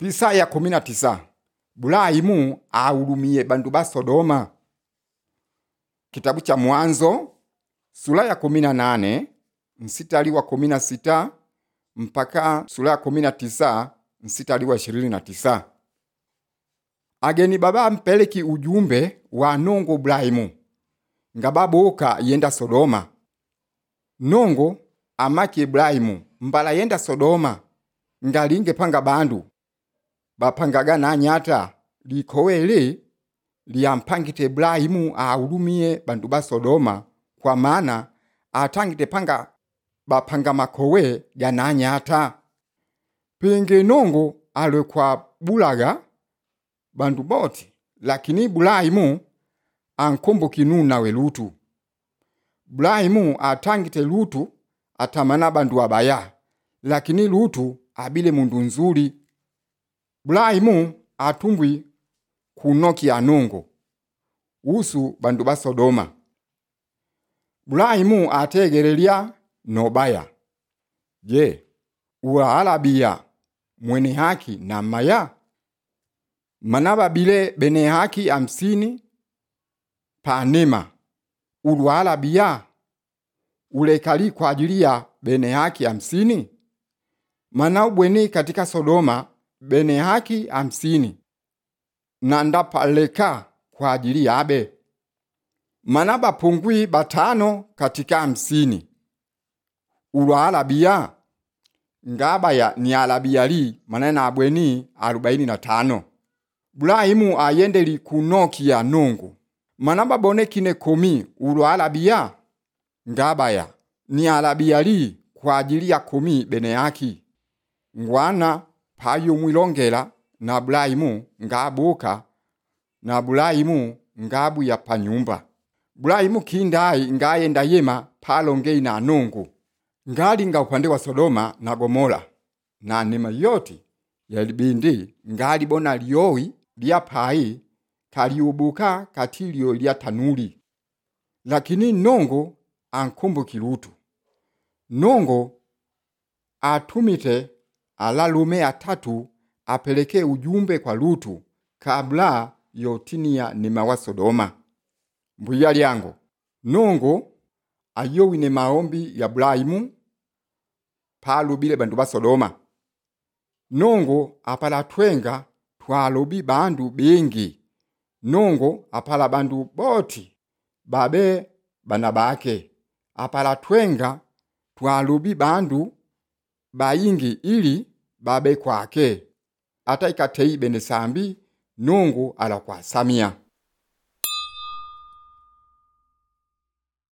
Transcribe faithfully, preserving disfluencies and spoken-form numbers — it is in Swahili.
Pisa ya kumi na tisa. Ibrahimu ahurumie bandu ba Sodoma. Kitabu cha Mwanzo sura ya kumi na nane mstari wa kumi na sita mpaka sura ya kumi na tisa mstari wa ishirini na tisa. Ageni baba mpeleki ujumbe wa nongo Ibrahimu ngababoka yenda Sodoma. Nongo amaki Ibrahimu mbala yenda Sodoma ngalinge panga bandu bapangaga na nyata likowele liampangite Ibrahimu ahurumie bandu ba Sodoma, kwa maana atangite panga bapanga makowe ya na nyata. Penge nongo alwe kwa bulaga bandu boti, lakini Ibrahimu ankumbuki nunawe Lutu. Ibrahimu atangite Lutu atamana bandu abaya, lakini Lutu abile mundu nzuri. Ibrahimu atumbwi kunoki ya nongo usu bandu ba Sodoma. Ibrahimu ategerelia nobaya. Je, uwaalabia mwene haki na maya? Manaba bile bene haki hamsini panema uwaalabia ulekali kwa ajili ya bene haki hamsini? Mana ubweni katika Sodoma bene haki hamsini na ndapaleka kwa ajili yabe. Manaba pungwi batano katika hamsini uwaalabia ngabaya ni alabia li manena abweni arobaini na tano. Ibrahimu ayende li kunoki ya nongo. Manaba bone kine komi uwaalabia ngabaya ni alabia li kwa ajili ya komi bene haki. Ngwana payo mwilongela na Ibrahimu ngabuka na Ibrahimu ngabu ya panyumba. Ibrahimu kindai ngayenda yema palongei na nongo. Ngali nga upande wa Sodoma na Gomora na nema yote ya libindi ngali bona lioi liya pai kaliubuka katilio liya tanuri. Lakini nongo ankumbuki Lutu. Nongo atumite alalume atatu apeleke ujumbe kwa Lutu kabla yotinia nema wa Sodoma. Mbuya liango, nongo ayowi ne maombi ya Ibrahimu palubile bandu ba Sodoma. Nongo apala twenga twalubi bandu bengi. Nongo apala bandu boti babe banabake. Apala twenga twalubi bandu bayingi ili babe kwake. Ata ikatei bene sambi nongo ala kwa samia.